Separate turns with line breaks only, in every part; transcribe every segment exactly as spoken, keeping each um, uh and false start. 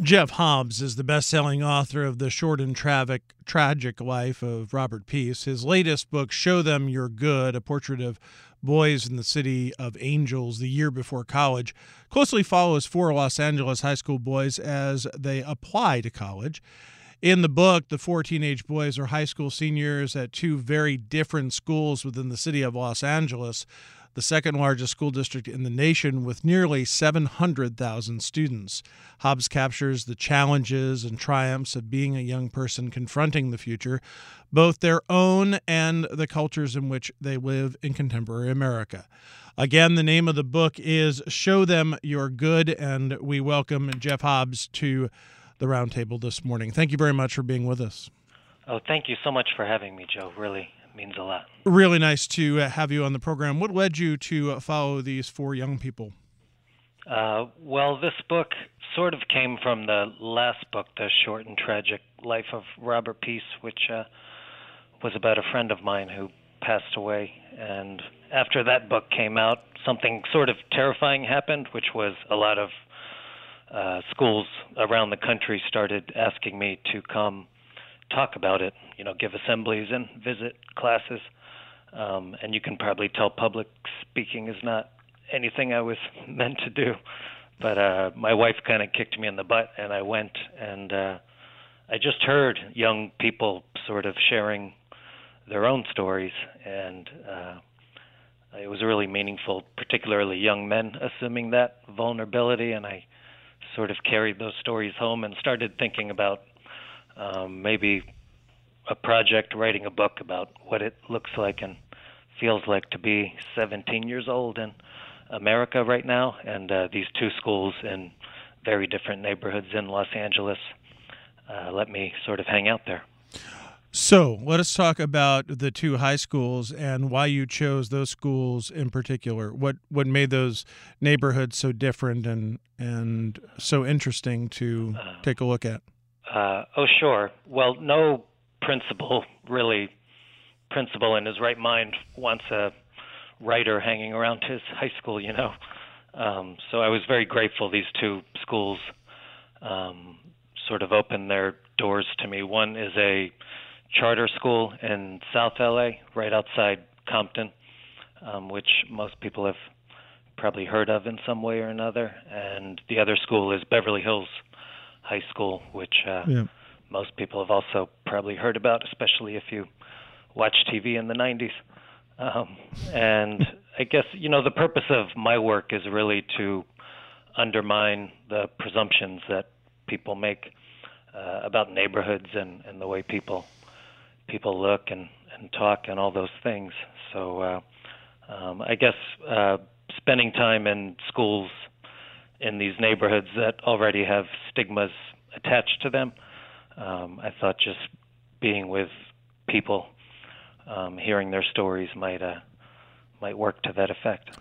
Jeff Hobbs is the best-selling author of The Short and Tragic, Tragic Life of Robert Peace. His latest book, Show Them You're Good, a portrait of boys in the city of Angels the year before college, closely follows four Los Angeles high school boys as they apply to college. In the book, the four teenage boys are high school seniors at two very different schools within the city of Los Angeles, the second largest school district in the nation with nearly seven hundred thousand students. Hobbs captures the challenges and triumphs of being a young person confronting the future, both their own and the cultures in which they live in contemporary America. Again, the name of the book is Show Them You're Good, and we welcome Jeff Hobbs to the roundtable this morning. Thank you very much for being with us.
Oh, thank you so much for having me, Joe. Really means a lot.
Really nice to have you on the program. What led you to follow these four young people?
Uh, well, this book sort of came from the last book, The Short and Tragic Life of Robert Peace, which uh, was about a friend of mine who passed away. And after that book came out, something sort of terrifying happened, which was a lot of uh, schools around the country started asking me to come talk about it, you know, give assemblies and visit classes. Um, and you can probably tell public speaking is not anything I was meant to do. But uh, my wife kind of kicked me in the butt, and I went, and uh, I just heard young people sort of sharing their own stories, and uh, it was really meaningful, particularly young men assuming that vulnerability, and I sort of carried those stories home and started thinking about Um, maybe a project, writing a book about what it looks like and feels like to be seventeen years old in America right now, and uh, these two schools in very different neighborhoods in Los Angeles uh, let me sort of hang out there.
So let us talk about the two high schools and why you chose those schools in particular. What what made those neighborhoods so different and, and so interesting to uh, take a look at?
Uh, oh, sure. Well, no principal, really, principal in his right mind wants a writer hanging around his high school, you know. Um, so I was very grateful these two schools um, sort of opened their doors to me. One is a charter school in South L A, right outside Compton, um, which most people have probably heard of in some way or another. And the other school is Beverly Hills High School, which uh, yeah. most people have also probably heard about, especially if you watch T V in the nineties. Um, and I guess, you know, the purpose of my work is really to undermine the presumptions that people make uh, about neighborhoods and, and the way people people look and, and talk and all those things. So uh, um, I guess uh, spending time in schools in these neighborhoods that already have stigmas attached to them, um, I thought just being with people, um, hearing their stories might uh, might work to that effect.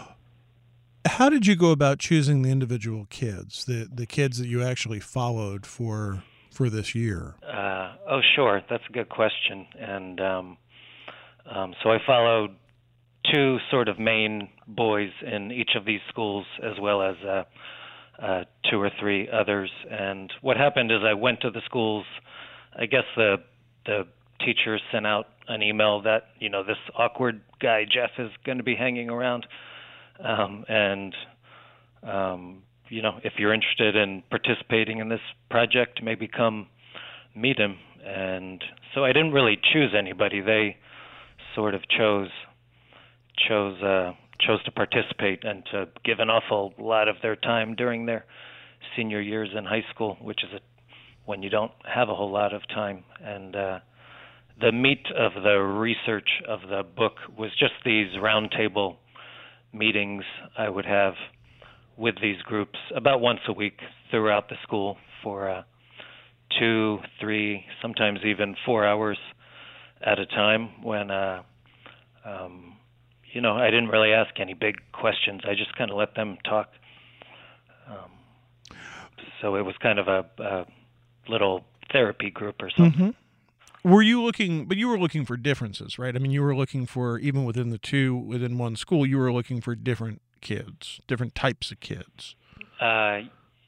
How did you go about choosing the individual kids, the the kids that you actually followed for for this year?
Uh, oh, sure, that's a good question. And um, um, so I followed two sort of main boys in each of these schools, as well as uh, uh, two or three others. And what happened is I went to the schools. I guess the the teachers sent out an email that, you know, this awkward guy Jeff is going to be hanging around, um, and um, you know, if you're interested in participating in this project, maybe come meet him. And so I didn't really choose anybody. They sort of chose. chose uh, chose to participate and to give an awful lot of their time during their senior years in high school, which is a, when you don't have a whole lot of time. And uh, the meat of the research of the book was just these roundtable meetings I would have with these groups about once a week throughout the school for uh, two, three, sometimes even four hours at a time when uh, um, you know, I didn't really ask any big questions. I just kind of let them talk. Um, so it was kind of a, a little therapy group or something.
Mm-hmm. Were you looking, but you were looking for differences, right? I mean, you were looking for, even within the two, within one school, you were looking for different kids, different types of kids.
Uh,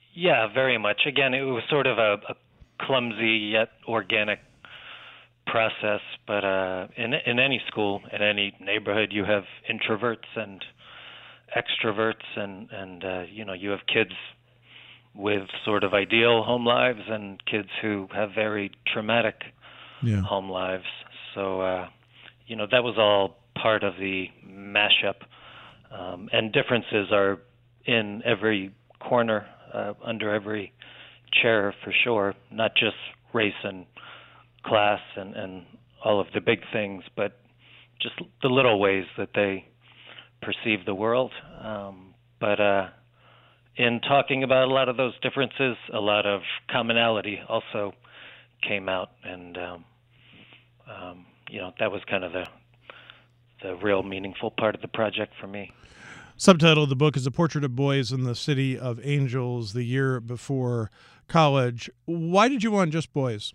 Yeah, very much. Again, it was sort of a, a clumsy yet organic process, but uh, in in any school, in any neighborhood, you have introverts and extroverts, and and uh, you know, you have kids with sort of ideal home lives and kids who have very traumatic
yeah.
home lives. So uh, you know, that was all part of the mashup, um, and differences are in every corner, uh, under every chair for sure, not just race and class and, and all of the big things, but just the little ways that they perceive the world. Um, but uh, in talking about a lot of those differences, a lot of commonality also came out, and um, um, you know, that was kind of the the real meaningful part of the project for me.
Subtitle of the book is A Portrait of Boys in the City of Angels, the year before college. Why did you want just boys?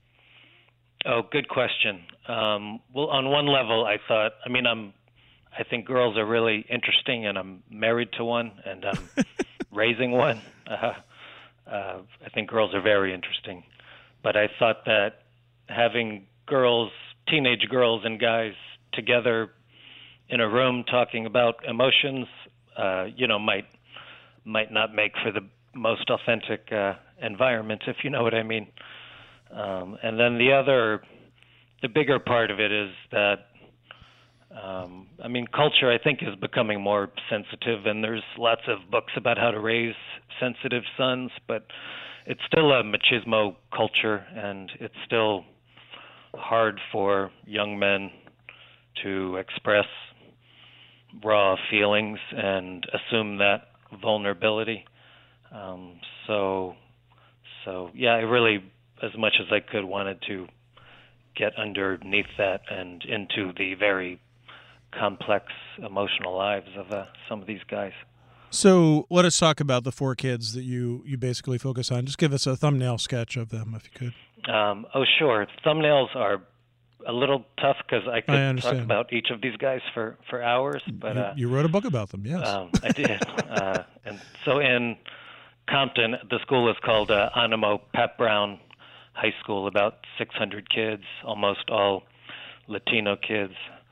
Oh, good question. Um, well, on one level, I thought, I mean, I'm, I think girls are really interesting, and I'm married to one, and I'm raising one. Uh, uh, I think girls are very interesting. But I thought that having girls, teenage girls and guys together in a room talking about emotions, uh, you know, might might not make for the most authentic uh, environment, if you know what I mean. Um, and then the other, the bigger part of it is that, um, I mean, culture, I think, is becoming more sensitive, and there's lots of books about how to raise sensitive sons, but it's still a machismo culture, and it's still hard for young men to express raw feelings and assume that vulnerability. Um, so, so yeah, I really, as much as I could, wanted to get underneath that and into the very complex emotional lives of uh, some of these guys.
So let us talk about the four kids that you, you basically focus on. Just give us a thumbnail sketch of them, if you could.
Um, oh, sure. Thumbnails are a little tough because I could
I
talk about each of these guys for, for hours. But
you,
uh,
you wrote a book about them, yes.
Um, I did. uh, and so in Compton, the school is called uh, Animo Pat Brown High School, about six hundred kids, almost all Latino kids.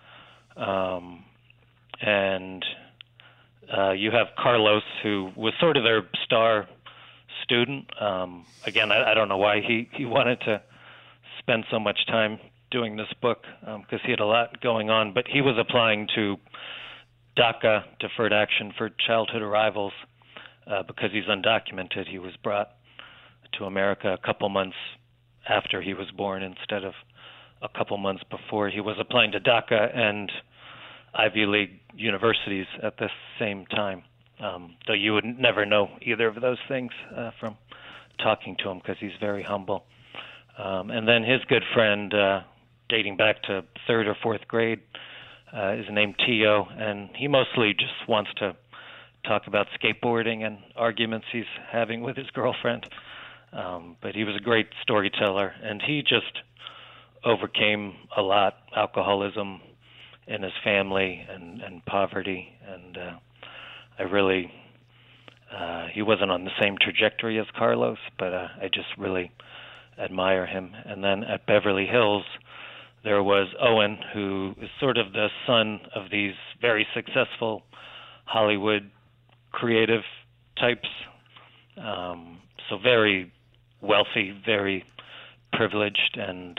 Um, and uh, you have Carlos, who was sort of their star student. Um, again, I, I don't know why he, he wanted to spend so much time doing this book, because um, he had a lot going on, but he was applying to DACA, Deferred Action for Childhood Arrivals, uh, because he's undocumented. He was brought to America a couple months after he was born instead of a couple months before. He was applying to DACA and Ivy League universities at the same time, um, though you would never know either of those things uh, from talking to him, because he's very humble. Um, and then his good friend, uh, dating back to third or fourth grade, uh, is named Tio, and he mostly just wants to talk about skateboarding and arguments he's having with his girlfriend. Um, but he was a great storyteller, and he just overcame a lot, alcoholism in his family and, and poverty, and uh, I really, uh, he wasn't on the same trajectory as Carlos, but uh, I just really admire him. And then at Beverly Hills, there was Owen, who is sort of the son of these very successful Hollywood creative types. Um, so very wealthy, very privileged, and,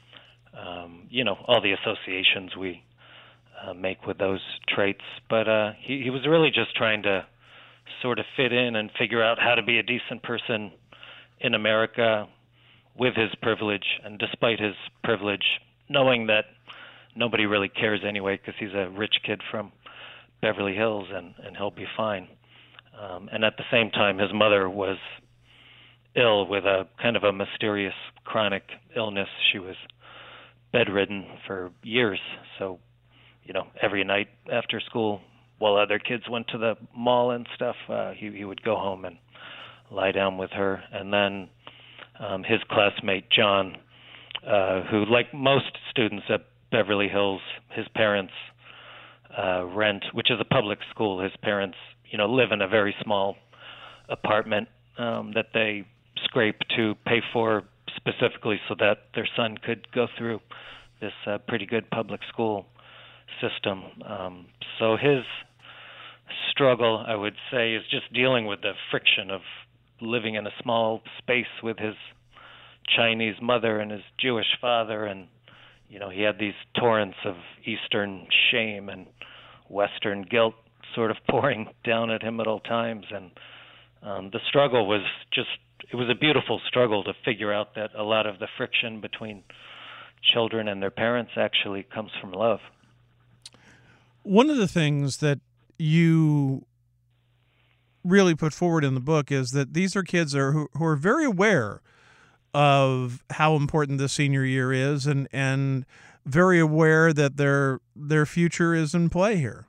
um, you know, all the associations we uh, make with those traits. But uh, he, he was really just trying to sort of fit in and figure out how to be a decent person in America with his privilege, and despite his privilege, knowing that nobody really cares anyway because he's a rich kid from Beverly Hills, and, and he'll be fine. Um, and at the same time, his mother was ill with a kind of a mysterious chronic illness. She was bedridden for years. So, you know, every night after school, while other kids went to the mall and stuff, uh, he, he would go home and lie down with her. And then um, his classmate, John, uh, who, like most students at Beverly Hills, his parents uh, rent, which is a public school. His parents, you know, live in a very small apartment um, that they scrape to pay for specifically so that their son could go through this uh, pretty good public school system. Um, so his struggle, I would say, is just dealing with the friction of living in a small space with his Chinese mother and his Jewish father, and you know, he had these torrents of Eastern shame and Western guilt sort of pouring down at him at all times. And um, the struggle was just, it was a beautiful struggle to figure out that a lot of the friction between children and their parents actually comes from love.
One of the things that you really put forward in the book is that these are kids are, who, who are very aware of how important the senior year is, and, and very aware that their their future is in play here.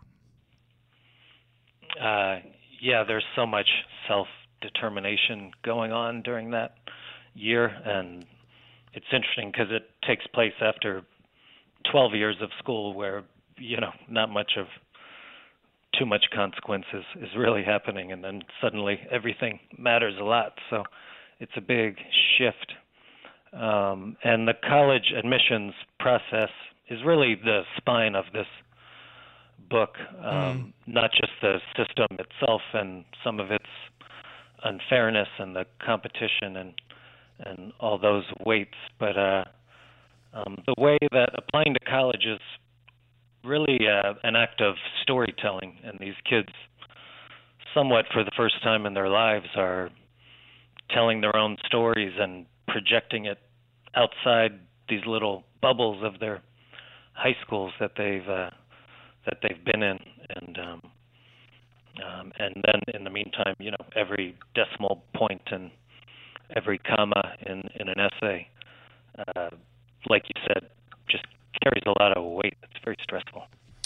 Uh, yeah, there's so much self-determination going on during that year, and it's interesting because it takes place after twelve years of school where, you know, not much of too much consequences is really happening, and then suddenly everything matters a lot. So it's a big shift. Um, and the college admissions process is really the spine of this book, um, mm. not just the system itself and some of its unfairness and the competition and and all those weights, but uh, um, the way that applying to college is really uh, an act of storytelling, and these kids, somewhat for the first time in their lives, are telling their own stories and projecting it outside these little bubbles of their high schools that they've uh, that they've been in, and um, um, and then in the meantime, you know, every decimal point and every comma in, in an essay, uh, like you said, just carries a lot of weight. It's very stressful.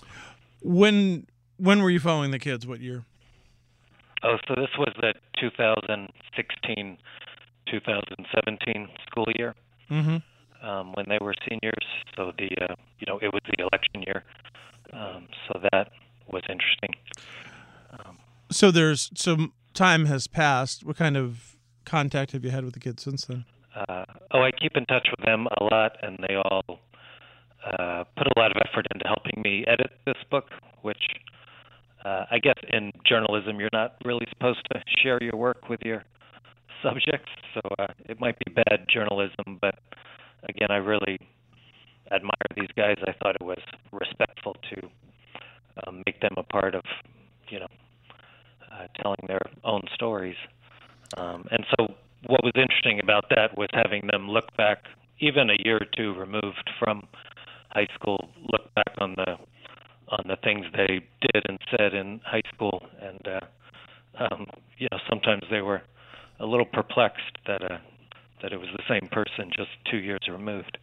When when were you following the kids? What year?
Oh, so this was the two thousand sixteen two thousand seventeen school year,
mm-hmm.
um, when they were seniors. So the uh, you know, it was the election year, um, so that was interesting. Um,
so there's some time has passed. What kind of contact have you had with the kids since then?
Uh, oh, I keep in touch with them a lot, and they all uh, put a lot of effort into helping me edit this book, which uh, I guess in journalism you're not really supposed to share your work with your subjects, so uh, it might be bad journalism, but again, I really admire these guys. I thought it was respectful to um, make them a part of, you know, uh, telling their own stories. Um, and so what was interesting about that was having them look back, even a year or two removed from high school, look back on the on the things they did and said in high school, and uh, um, you know, sometimes they were a little perplexed that uh, that it was the same person just two years removed.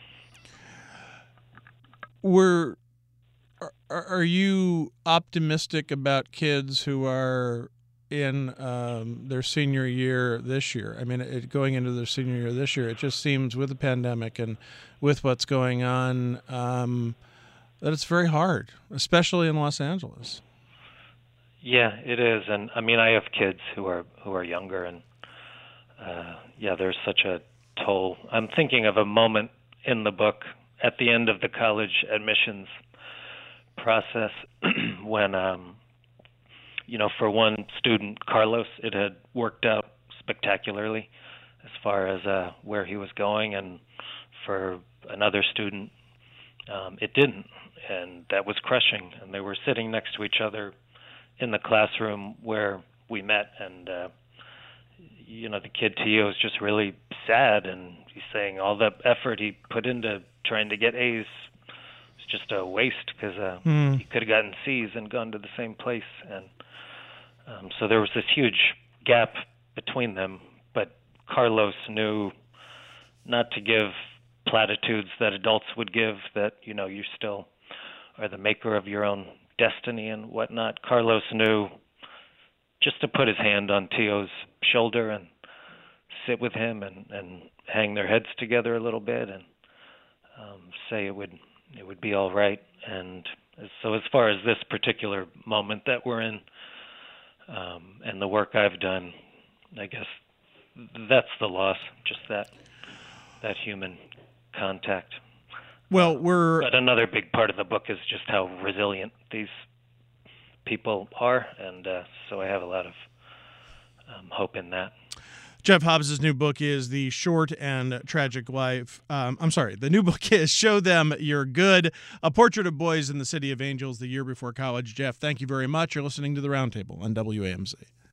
Were are, are you optimistic about kids who are in um, their senior year this year? I mean, it, going into their senior year this year, it just seems with the pandemic and with what's going on um, that it's very hard, especially in Los Angeles.
Yeah, it is, and I mean, I have kids who are who are younger, and uh, yeah, there's such a toll. I'm thinking of a moment in the book at the end of the college admissions process when, um, you know, for one student, Carlos, it had worked out spectacularly as far as uh, where he was going, and for another student, um, it didn't, and that was crushing. And they were sitting next to each other in the classroom where we met, and uh, you know, the kid Tio is just really sad, and he's saying all the effort he put into trying to get A's was just a waste because uh, mm. he could have gotten C's and gone to the same place, and um, so there was this huge gap between them. But Carlos knew not to give platitudes that adults would give, that, you know, you still are the maker of your own destiny and whatnot. Carlos knew just to put his hand on Tio's shoulder and sit with him and, and hang their heads together a little bit and um, say it would it would be all right. And so as far as this particular moment that we're in, um, and the work I've done, I guess that's the loss, just that that human contact.
Well, we're
But another big part of the book is just how resilient these people are, and uh, so I have a lot of um, hope in that.
Jeff Hobbs's new book is The Short and Tragic Life. Um, I'm sorry, the new book is Show Them You're Good, A Portrait of Boys in the City of Angels the Year Before College. Jeff, thank you very much. You're listening to The Roundtable on W A M C.